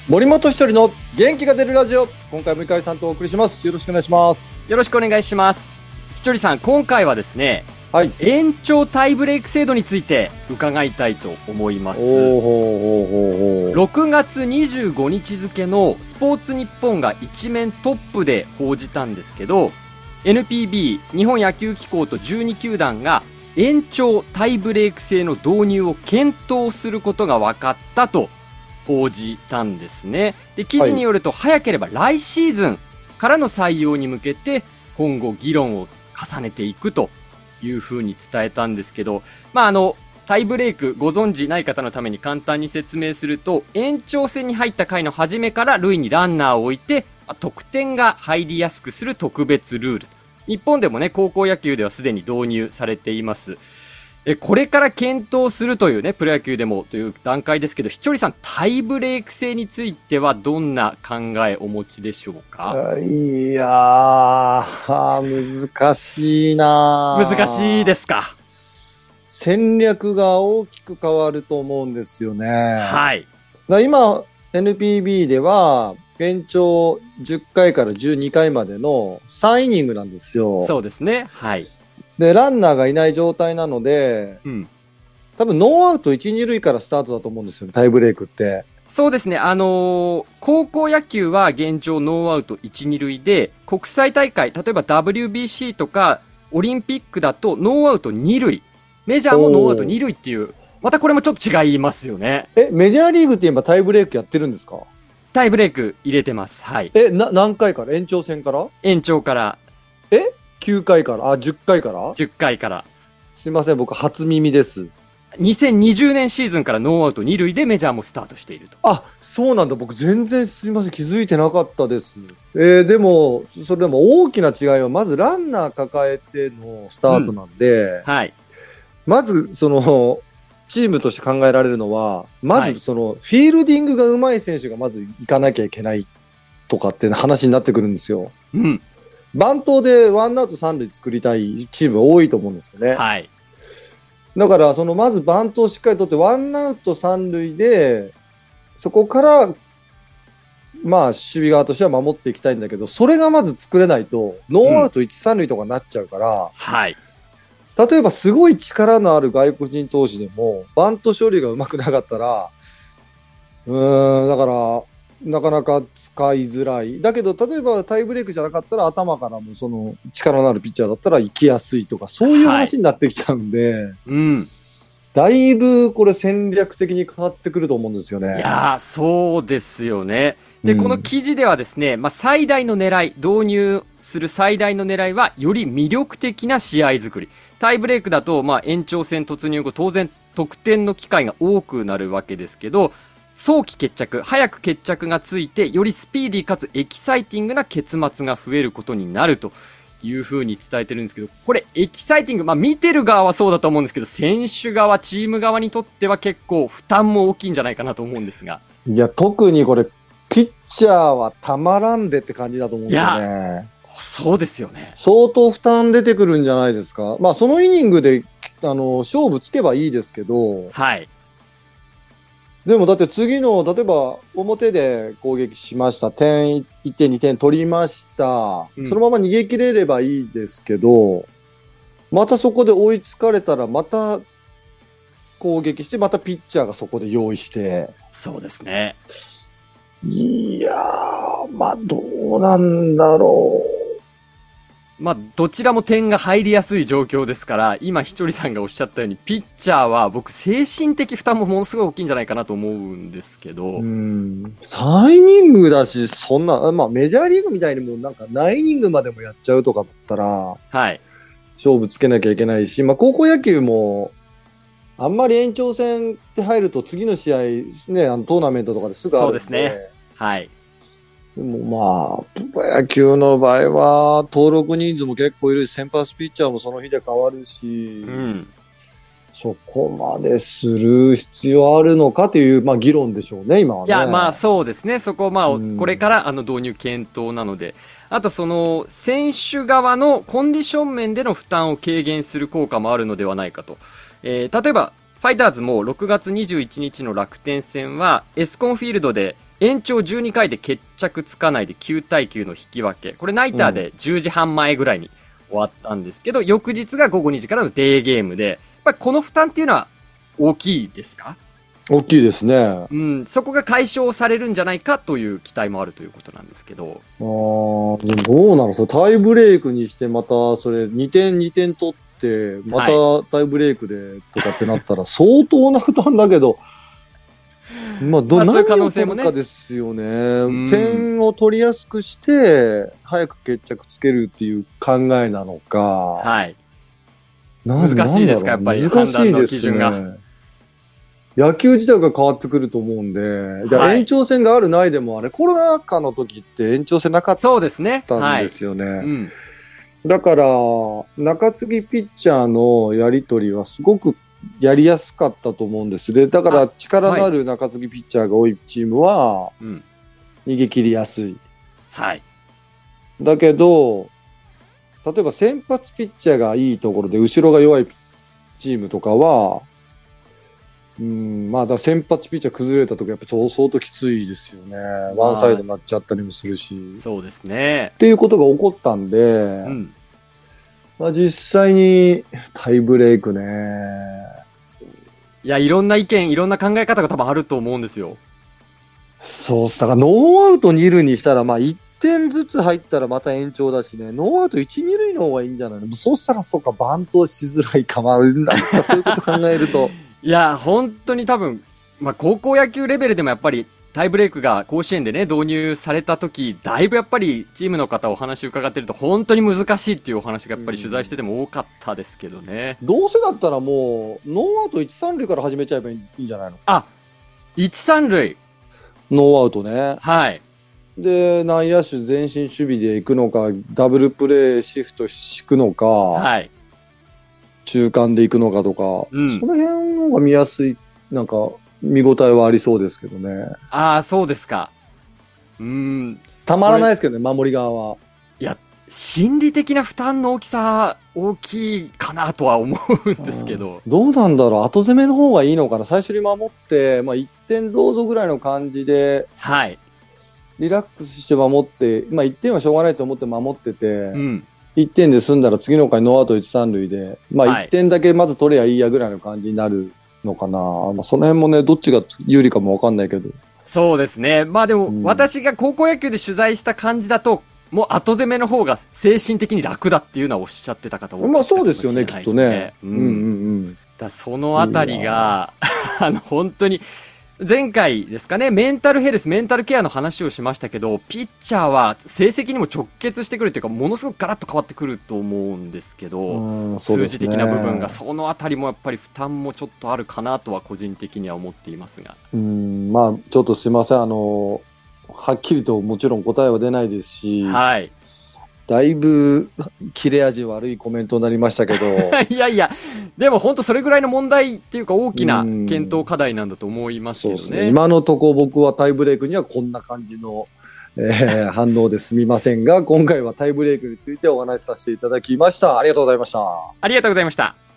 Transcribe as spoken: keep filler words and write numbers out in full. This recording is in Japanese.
森本一人の元気が出るラジオ、今回も向井さんとお送りします。よろしくお願いします。 よろしくお願いします。ひとりさん、今回はですね、 はい、 延長タイブレーク制度について伺いたいと思います。ろくがつにじゅうごにち付のスポーツニッポンが一面トップで報じたんですけど、 エヌピービー 日本野球機構とじゅうにきゅうだんが延長タイブレーク制の導入を検討することが分かったと報じたんですね。で、記事によると、はい、早ければ来シーズンからの採用に向けて今後議論を重ねていくというふうに伝えたんですけど、まああのタイブレークご存知ない方のために簡単に説明すると、延長戦に入った回の初めから塁にランナーを置いて得点が入りやすくする特別ルール。日本でもね、高校野球ではすでに導入されています。え、これから検討するというね、プロ野球でもという段階ですけど、ひとりさん、タイブレーク制についてはどんな考えお持ちでしょうか？ いやー、難しいなー。 難しいですか。 戦略が大きく変わると思うんですよね。 はい。 だ今、エヌピービー では、延長じゅっかいからじゅうにかいまでのさんイニングなんですよ。 そうですね。はい。 で、ランナーがいない状態なので、 うん、 多分ノーアウトいち、に塁からスタートだと思うんですよ、タイブレークって。 そうですね。あのー、高校野球は現状ノーアウトいち、に塁で、国際大会、例えば ダブリュービーシー とかオリンピックだとノーアウトに塁。メジャーもノーアウトに塁っていう、またこれもちょっと違いますよね。 え、メジャーリーグって今タイブレークやってるんですか？ タイブレーク入れてます。はい。 え、な、何回から？延長戦から？ 延長から。 え ?きゅう 回から？あ、じゅっかいから？ じゅっかいから。 すいません、僕初耳です。 にせんにじゅうねんシーズンからノーアウトに塁でメジャーもスタートしていると。 あ、そうなんだ。僕全然すいません、気づいてなかったです。えー、でも、それでも大きな違いは、まずランナー抱えてのスタートなんで、 うん、はい。 まず、その、チームとして考えられるのは、まずその、フィールディングが上手い選手がまず行かなきゃいけないとかって話になってくるんですよ。 うん。 バントでワンアウト三塁作りたいチームが多いと思うんですよね。 はい。 だから、その、まずバントをしっかり取って、ワンアウト三塁で、そこから、まあ、守備側としては守っていきたいんだけど、それがまず作れないと、ノーアウトいち、三塁とかになっちゃうから、 うん、はい。 例えばすごい力のある外国人投手でもバント処理がうまくなかったら、うーん、だからなかなか使いづらい。だけど例えばタイブレークじゃなかったら頭からもその力のあるピッチャーだったら行きやすいとか、そういう話になってきちゃうんで、はい、 うん、 だいぶこれ戦略的に変わってくると思うんですよね。 いやー、そうですよね。で、うん、この記事ではですね、まあ、最大の狙い、導入する最大の狙いはより魅力的な試合作り。タイブレークだと、まあ、延長戦突入後、当然得点の機会が多くなるわけですけど、早期決着、早く決着がついて、よりスピーディーかつエキサイティングな結末が増えることになるという風に伝えてるんですけど、これエキサイティング、まあ見てる側はそうだと思うんですけど、選手側、チーム側にとっては結構負担も大きいんじゃないかなと思うんですが。 いや、特にこれ、ピッチャーはたまらんでって感じだと思うんですよね。 そうですよね。 相当負担出てくるんじゃないですか。まあそのイニングであの勝負つけばいいですけど、 はい。 でもだって次の例えば表で攻撃しました、点いってんにてん取りました、うん、そのまま逃げ切れればいいですけど、またそこで追いつかれたらまた攻撃してまたピッチャーがそこで用意して、 そうですね。 いやー、まあどうなんだろう。 まあ、どちらも点が入りやすい状況ですから、今ひとりさんがおっしゃったように、ピッチャーは僕精神的負担もものすごい大きいんじゃないかなと思うんですけど。 うん。さんイニングだし、そんな、まあメジャーリーグみたいにもうなんか何イニングまでもやっちゃうとかだったら、 はい。 勝負つけなきゃいけないし、まあ高校野球も、あんまり延長戦って入ると次の試合、ね、あのトーナメントとかですぐあるんで。 そうですね。はい。 でもまあ、プロ野球の場合は、登録人数も結構いるし、先発ピッチャーもその日で変わるし、うん、そこまでする必要あるのかという、まあ、議論でしょうね、今はね。 いや、まあそうですね。そこ、まあ、うん、これからあの導入検討なので、あとその、選手側のコンディション面での負担を軽減する効果もあるのではないかと。えー、例えば、 ファイターズもろくがつにじゅういちにちの楽天戦はエスコンフィールドで延長じゅうにかいで決着つかないできゅうたいきゅうの引き分け。これナイターでじゅうじはんまえぐらいに終わったんですけど、うん、翌日がごごにじからのデーゲームで、やっぱりこの負担っていうのは大きいですか？ 大きいですね。 うん、そこが解消されるんじゃないかという期待もあるということなんですけど。 ああ、でもどうなの？そタイブレークにしてまたそれにてんにてん取ってまたタイブレークでとかってなったら相当な負担だけど、まあ、ど、まあ、何を取るかですよね。うん、点を取りやすくして早く決着つけるっていう考えなのか。 はい。 難しいですか、やっぱり難しいですね。野球自体が変わってくると思うんで、じゃあ延長戦があるないでもあれ、コロナ禍の時って延長戦なかったんですよね。 そうですね。 はいうん、 だから中継ぎピッチャーのやり取りはすごくやりやすかったと思うんですね。だから力のある中継ぎピッチャーが多いチームは逃げ切りやすい。 はい。 だけど例えば先発ピッチャーがいいところで後ろが弱いチームとかは、うんまあだ先発ピッチャー崩れたときやっぱ相当きついですよね。ワンサイドになっちゃったりもするし。 そうですね。 っていうことが起こったんで、うんまあ、実際にタイブレークね。 いや、いろんな意見、いろんな考え方が多分あると思うんですよ。 そうっす。だからノーアウトにるいにしたら、まあいってんずつ入ったらまた延長だしね、ノーアウトいち、にるいの方がいいんじゃないの？そうしたらそうか、バントしづらいかもあるんだ。そういうこと考えると。 いや、本当に多分、まあ高校野球レベルでもやっぱり、タイブレークが甲子園でね、導入された時、だいぶやっぱりチームの方お話伺ってると本当に難しいっていうお話がやっぱり取材してても多かったですけどね。 うん、どうせだったらもう、ノーアウトいち、さんるいから始めちゃえばいいんじゃないの？ あ、いち、さんるい。 ノーアウトね。 はい。 で、内野手前進守備で行くのか、ダブルプレーシフト敷くのか、 はい。 中間で行くのかとか、うん、その辺の方が見やすい、なんか、見応えはありそうですけどね。 ああ、そうですか。うーん。 たまらないですけどね、守り側は。 いや、心理的な負担の大きさ、大きいかなとは思うんですけど。 どうなんだろう、後攻めの方がいいのかな、最初に守って、まあ、いってんどうぞぐらいの感じで、 はい。 リラックスして守って、まあ、いってんはしょうがないと思って守ってて、うん、いってんで済んだら次の回ノーアウトいち、さんるいで、まあ、いってんだけまず取ればいいやぐらいの感じになるのかな。まあ、その辺もね、どっちが有利かも分かんないけど。 そうですね。まあでも、うん、私が高校野球で取材した感じだと、もう後攻めの方が精神的に楽だっていうのはおっしゃってた方多い、ね、 まあそうですよね、きっとね。 うんうんうん。だそのあたりが、あの、本当に、前回ですかね、メンタルヘルス、メンタルケアの話をしましたけど、ピッチャーは成績にも直結してくるというか、ものすごくガラッと変わってくると思うんですけど、数字的な部分が、そのあたりもやっぱり負担もちょっとあるかなとは個人的には思っていますが。 うん、まあちょっとすいません、あの、はっきりともちろん答えは出ないですし、 はい。 だいぶ切れ味悪いコメントになりましたけどいやいやでも本当それぐらいの問題っていうか大きな検討課題なんだと思いますけどね。そうですね、 今のところ僕はタイブレークにはこんな感じの、えー、反応ですみませんが、今回はタイブレークについてお話しさせていただきました。ありがとうございました。 ありがとうございました。